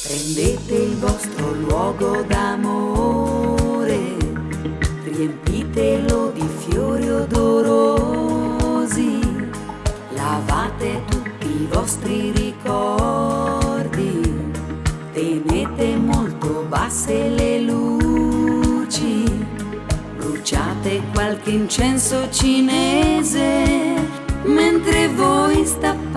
Prendete il vostro luogo d'amore, riempitelo di fiori odorosi, lavate tutti i vostri ricordi, tenete molto basse le luci, bruciate qualche incenso cinese mentre voi state